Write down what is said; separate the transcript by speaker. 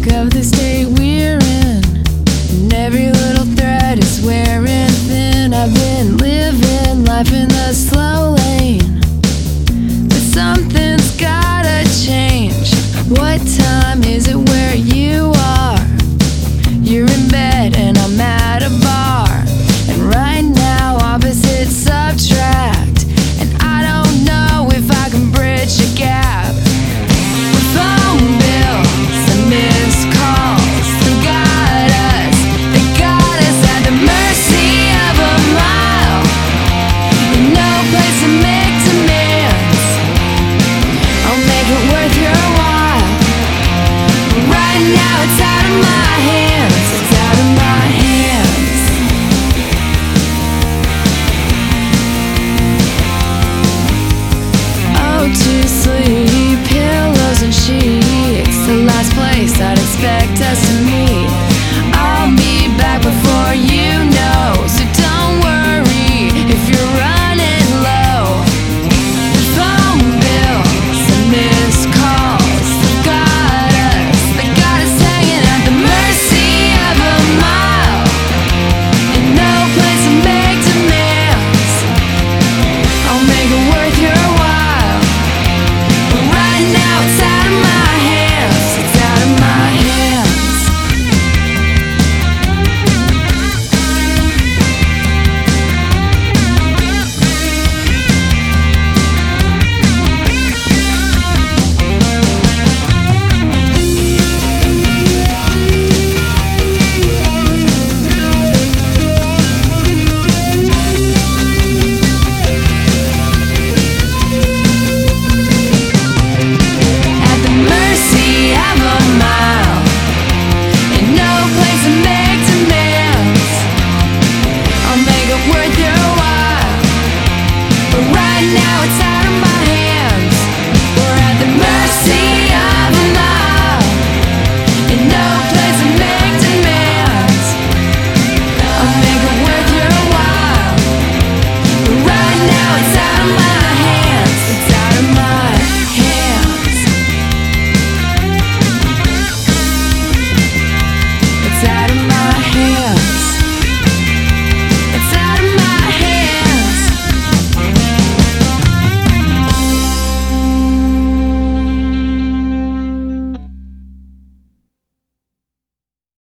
Speaker 1: of the state we're in, and every little thread is wearing thin. I've been living life in the slow lane, but something's gotta change. What time is it where you are? You're in bed and I'm at a bar, and right now opposites subtract, and I don't know if I can bridge a gap. Phone bills and missed calls, they got us at the mercy of a mile, and no place to make demands. I'll make it worth your while. Right now it's out of my hands, it's out of my hands. Oh, to sleep, pillows and sheets, the last place I'd expect us to meet. I'll be back